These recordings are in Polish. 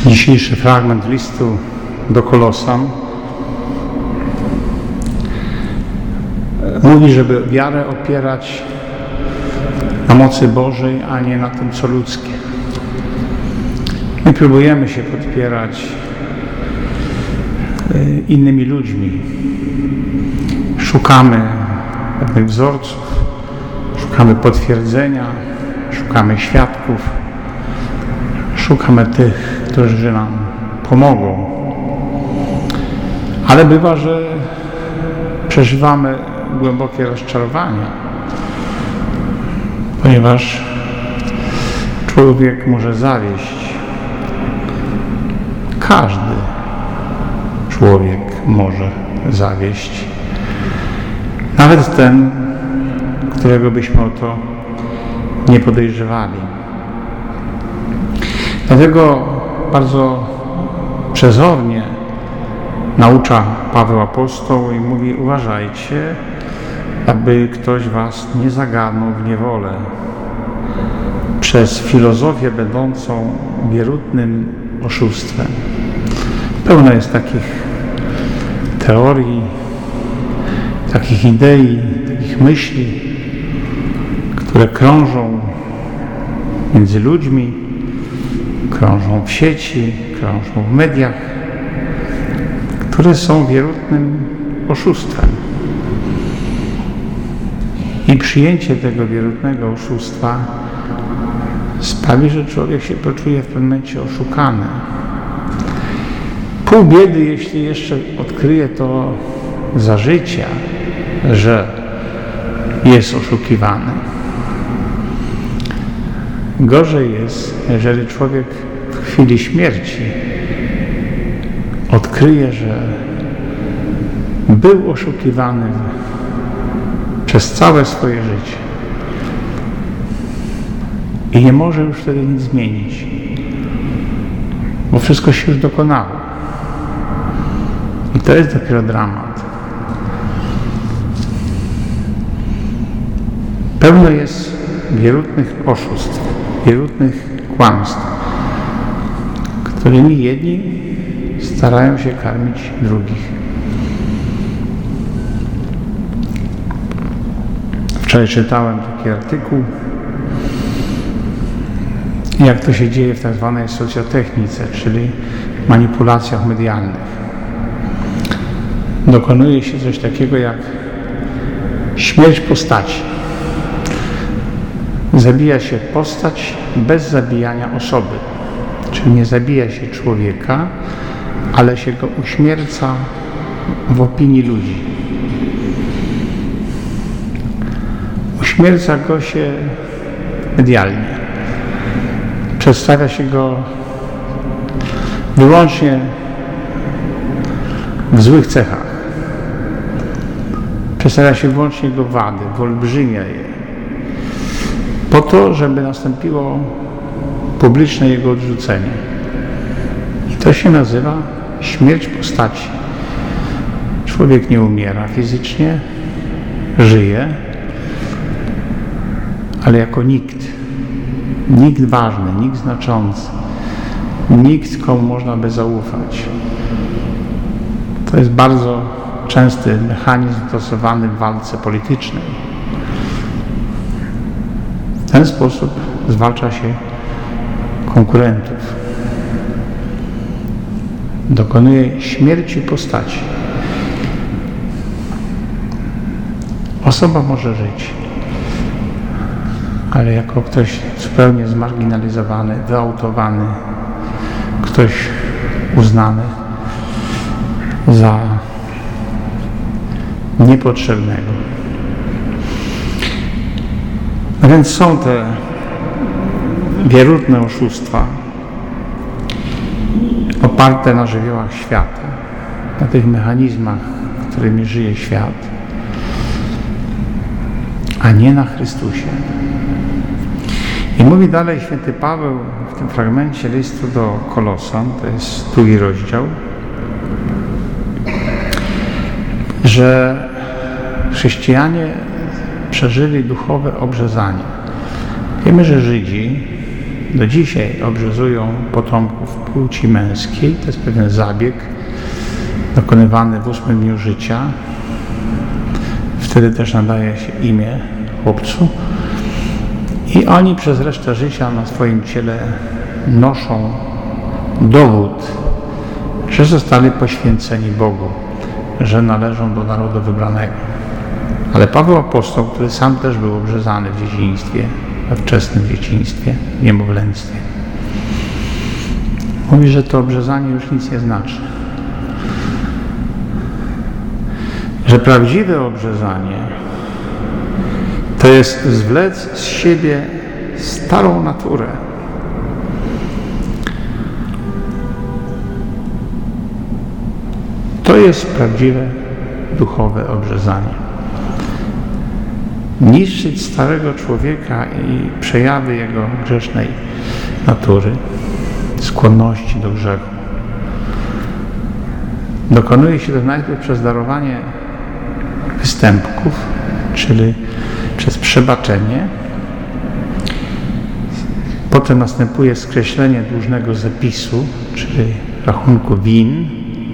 Dzisiejszy fragment listu do Kolosan mówi, żeby wiarę opierać na mocy Bożej, a nie na tym, co ludzkie. My próbujemy się podpierać innymi ludźmi. Szukamy pewnych wzorców, szukamy potwierdzenia, szukamy świadków, szukamy tych, którzy nam pomogą. Ale bywa, że przeżywamy głębokie rozczarowanie, ponieważ człowiek może zawieść. Każdy człowiek może zawieść. Nawet ten, którego byśmy o to nie podejrzewali. Dlatego bardzo przezornie naucza Paweł Apostoł i mówi: uważajcie, aby ktoś was nie zagarnął w niewolę przez filozofię będącą wierutnym oszustwem. Pełno jest takich teorii, takich idei, takich myśli, które krążą między ludźmi, krążą w sieci, krążą w mediach, które są wierutnym oszustwem. I przyjęcie tego wierutnego oszustwa sprawi, że człowiek się poczuje w pewnym momencie oszukany. Pół biedy, jeśli jeszcze odkryje to za życia, że jest oszukiwany. Gorzej jest, jeżeli człowiek w chwili śmierci odkryje, że był oszukiwany przez całe swoje życie i nie może już wtedy nic zmienić, bo wszystko się już dokonało. I to jest dopiero dramat. Pełno jest wierutnych oszustw, wierutnych kłamstw, którymi jedni starają się karmić drugich. Wczoraj czytałem taki artykuł, jak to się dzieje w tak zwanej socjotechnice, czyli manipulacjach medialnych. Dokonuje się coś takiego jak śmierć postaci. Zabija się postać bez zabijania osoby. Czyli nie zabija się człowieka, ale się go uśmierca w opinii ludzi. Uśmierca go się medialnie. Przedstawia się go wyłącznie w złych cechach. Przedstawia się wyłącznie jego wady, wyolbrzymia je. Po to, żeby nastąpiło publiczne jego odrzucenie. I to się nazywa śmierć postaci. Człowiek nie umiera fizycznie, żyje, ale jako nikt. Nikt ważny, nikt znaczący, nikt, komu można by zaufać. To jest bardzo częsty mechanizm stosowany w walce politycznej. W ten sposób zwalcza się konkurentów. Dokonuje śmierci postaci. Osoba może żyć, ale jako ktoś zupełnie zmarginalizowany, wyautowany, ktoś uznany za niepotrzebnego. A więc są te wierutne oszustwa oparte na żywiołach świata, na tych mechanizmach, którymi żyje świat, a nie na Chrystusie. I mówi dalej święty Paweł w tym fragmencie listu do Kolosan, to jest 2 rozdział, że chrześcijanie przeżyli duchowe obrzezanie. Wiemy, że Żydzi do dzisiaj obrzezują potomków płci męskiej. To jest pewien zabieg dokonywany w 8 dniu życia. Wtedy też nadaje się imię chłopcu. I oni przez resztę życia na swoim ciele noszą dowód, że zostali poświęceni Bogu, że należą do narodu wybranego. Ale Paweł Apostoł, który sam też był obrzezany w dzieciństwie, we wczesnym dzieciństwie, w niemowlęctwie, mówi, że to obrzezanie już nic nie znaczy. Że prawdziwe obrzezanie to jest zwlec z siebie starą naturę. To jest prawdziwe duchowe obrzezanie. Niszczyć starego człowieka i przejawy jego grzesznej natury, skłonności do grzechu. Dokonuje się to najpierw przez darowanie występków, czyli przez przebaczenie. Potem następuje skreślenie dłużnego zapisu, czyli rachunku win,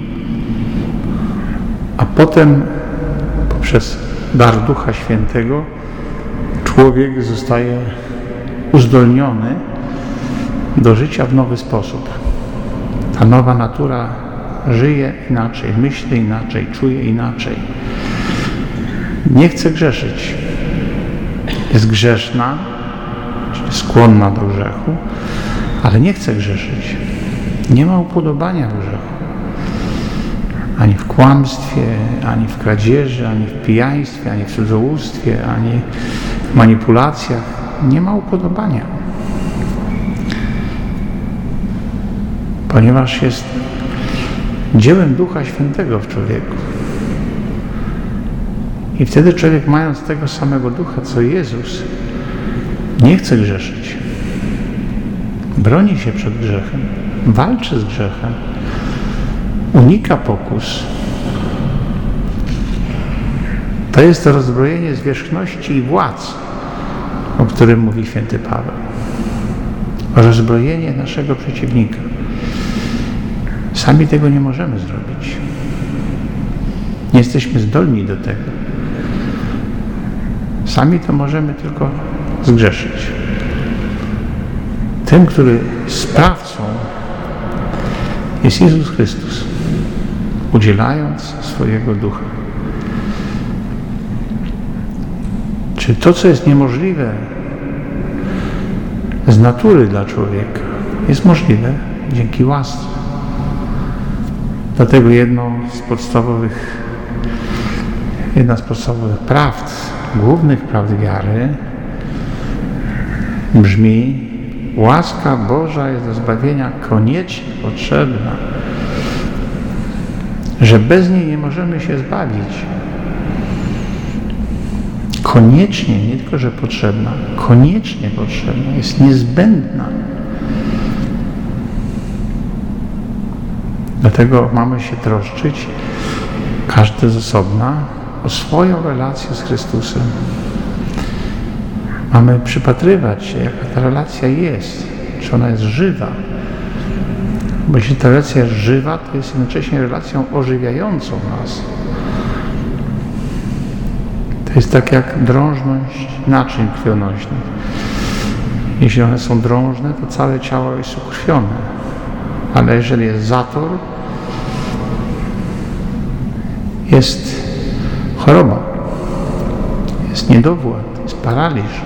a potem poprzez dar Ducha Świętego człowiek zostaje uzdolniony do życia w nowy sposób. Ta nowa natura żyje inaczej, myśli inaczej, czuje inaczej. Nie chce grzeszyć. Jest grzeszna, czyli skłonna do grzechu, ale nie chce grzeszyć. Nie ma upodobania w grzechu. Ani w kłamstwie, ani w kradzieży, ani w pijaństwie, ani w cudzołóstwie, ani w manipulacjach. Nie ma upodobania. Ponieważ jest dziełem Ducha Świętego w człowieku. I wtedy człowiek, mając tego samego Ducha, co Jezus, nie chce grzeszyć. Broni się przed grzechem, walczy z grzechem, unika pokus. To jest to rozbrojenie zwierzchności i władz, o którym mówi święty Paweł. Rozbrojenie naszego przeciwnika. Sami tego nie możemy zrobić. Nie jesteśmy zdolni do tego. Sami to możemy tylko zgrzeszyć. Tym, który sprawcą jest Jezus Chrystus, udzielając swojego Ducha. Czy to, co jest niemożliwe z natury dla człowieka, jest możliwe dzięki łasce. Dlatego jedna z podstawowych prawd, głównych prawd wiary brzmi: łaska Boża jest do zbawienia koniecznie potrzebna, że bez niej nie możemy się zbawić. Koniecznie, nie tylko, że potrzebna, koniecznie potrzebna, jest niezbędna. Dlatego mamy się troszczyć, każdy z osobna, o swoją relację z Chrystusem. Mamy przypatrywać się, jaka ta relacja jest, czy ona jest żywa. Bo jeśli ta relacja jest żywa, to jest jednocześnie relacją ożywiającą nas. To jest tak jak drążność naczyń krwionośnych. Jeśli one są drążne, to całe ciało jest ukrwione. Ale jeżeli jest zator, jest choroba, jest niedowład, jest paraliż.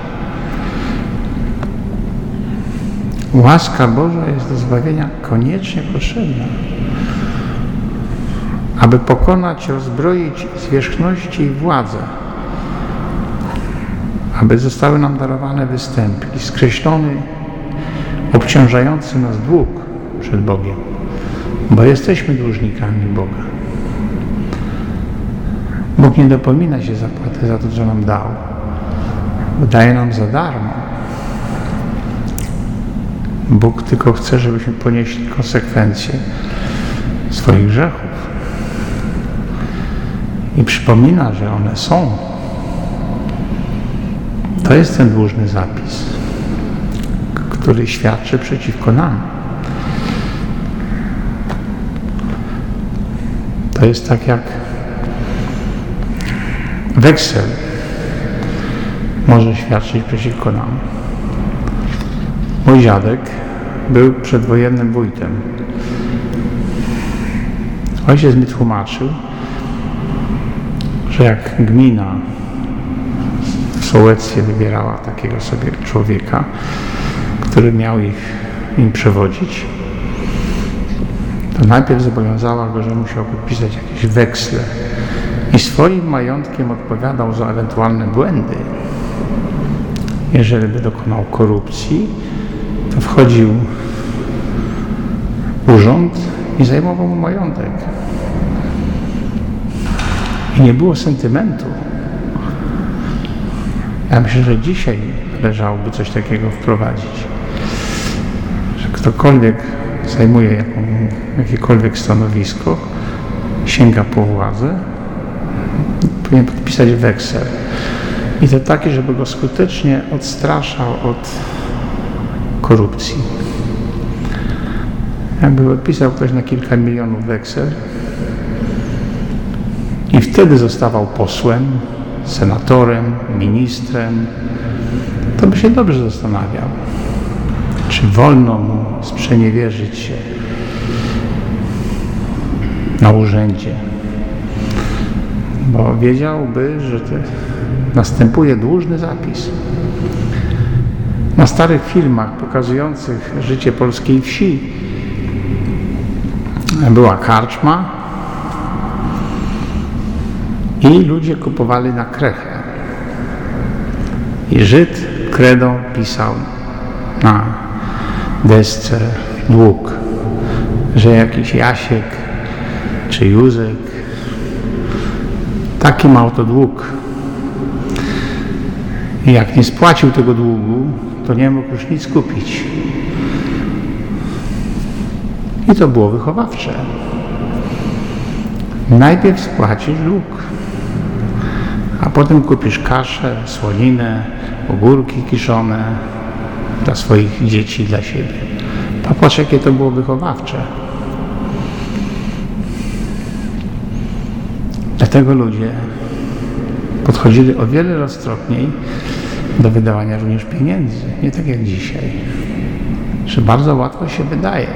Łaska Boża jest do zbawienia koniecznie potrzebna, aby pokonać, rozbroić zwierzchności i władzę, aby zostały nam darowane występki, skreślony obciążający nas dług przed Bogiem, bo jesteśmy dłużnikami Boga. Bóg nie dopomina się zapłaty za to, co nam dał, bo daje nam za darmo. Bóg tylko chce, żebyśmy ponieśli konsekwencje swoich grzechów. I przypomina, że one są. To jest ten dłużny zapis, który świadczy przeciwko nam. To jest tak jak weksel może świadczyć przeciwko nam. Mój dziadek był przedwojennym wójtem. Ojciec mi tłumaczył, że jak gmina w sołectwie wybierała takiego sobie człowieka, który miał im przewodzić, to najpierw zobowiązała go, że musiał podpisać jakieś weksle i swoim majątkiem odpowiadał za ewentualne błędy. Jeżeli by dokonał korupcji, to wchodził urząd i zajmował mu majątek. I nie było sentymentu. Ja myślę, że dzisiaj należałoby coś takiego wprowadzić. Że ktokolwiek zajmuje jakiekolwiek stanowisko, sięga po władzę, powinien podpisać weksel. I to taki, żeby go skutecznie odstraszał od korupcji. Jakby podpisał ktoś na kilka milionów weksel i wtedy zostawał posłem, senatorem, ministrem, to by się dobrze zastanawiał, czy wolno mu sprzeniewierzyć się na urzędzie, bo wiedziałby, że następuje dłużny zapis. Na starych filmach pokazujących życie polskiej wsi była karczma i ludzie kupowali na krechę. I Żyd kredą pisał na desce dług, że jakiś Jasiek czy Józek taki ma oto dług. I jak nie spłacił tego długu, to nie mógł już nic kupić. I to było wychowawcze. Najpierw spłacisz dług, a potem kupisz kaszę, słoninę, ogórki kiszone dla swoich dzieci, dla siebie. Popatrz, jakie to było wychowawcze. Dlatego ludzie podchodzili o wiele roztropniej do wydawania również pieniędzy. Nie tak jak dzisiaj, że bardzo łatwo się wydaje.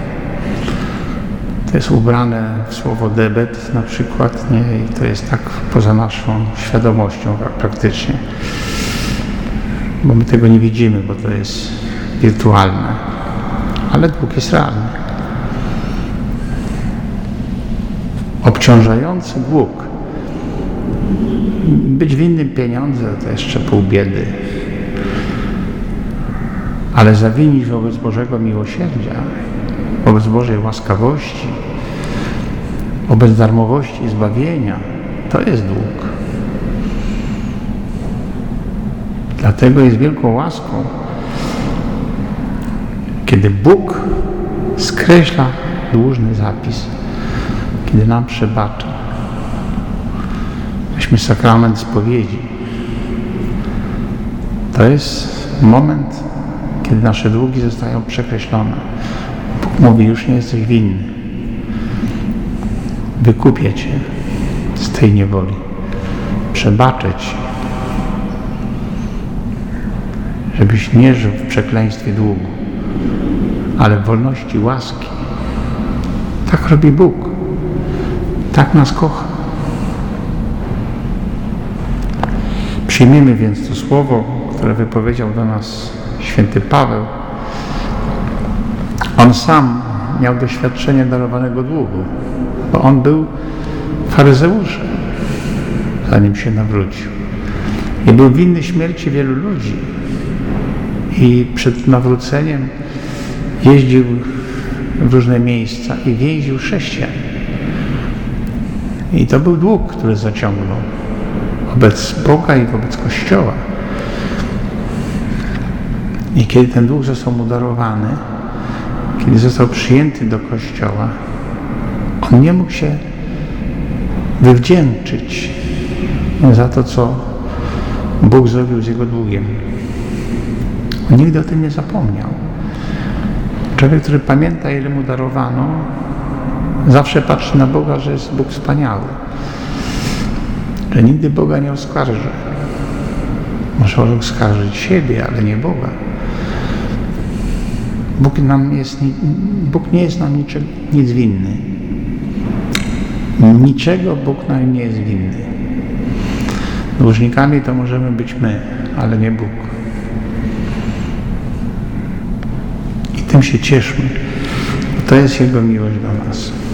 To jest ubrane w słowo debet na przykład, nie? I to jest tak poza naszą świadomością praktycznie. Bo my tego nie widzimy, bo to jest wirtualne. Ale dług jest realny. Obciążający dług. Być winnym pieniądze to jeszcze pół biedy. Ale zawinić wobec Bożego miłosierdzia, wobec Bożej łaskawości, wobec darmowości i zbawienia, to jest dług. Dlatego jest wielką łaską, kiedy Bóg skreśla dłużny zapis, kiedy nam przebacza. Weźmy sakrament spowiedzi. To jest moment, kiedy nasze długi zostają przekreślone. Bóg mówi, już nie jesteś winny. Wykupię cię z tej niewoli. Przebaczę ci. Żebyś nie żył w przekleństwie długu, ale w wolności łaski. Tak robi Bóg. Tak nas kocha. Przyjmijmy więc to słowo, które wypowiedział do nas święty Paweł. On sam miał doświadczenie darowanego długu, bo on był faryzeuszem, zanim się nawrócił. I był winny śmierci wielu ludzi. I przed nawróceniem jeździł w różne miejsca i więził chrześcijan. I to był dług, który zaciągnął wobec Boga i wobec Kościoła. I kiedy ten dług został mu darowany, kiedy został przyjęty do Kościoła, on nie mógł się wywdzięczyć za to, co Bóg zrobił z jego długiem. On nigdy o tym nie zapomniał. Człowiek, który pamięta, ile mu darowano, zawsze patrzy na Boga, że jest Bóg wspaniały. Że nigdy Boga nie oskarży. Może oskarżyć siebie, ale nie Boga. Bóg nie jest nam nic winny. Niczego Bóg nam nie jest winny. Dłużnikami to możemy być my, ale nie Bóg. I tym się cieszmy. To jest Jego miłość do nas.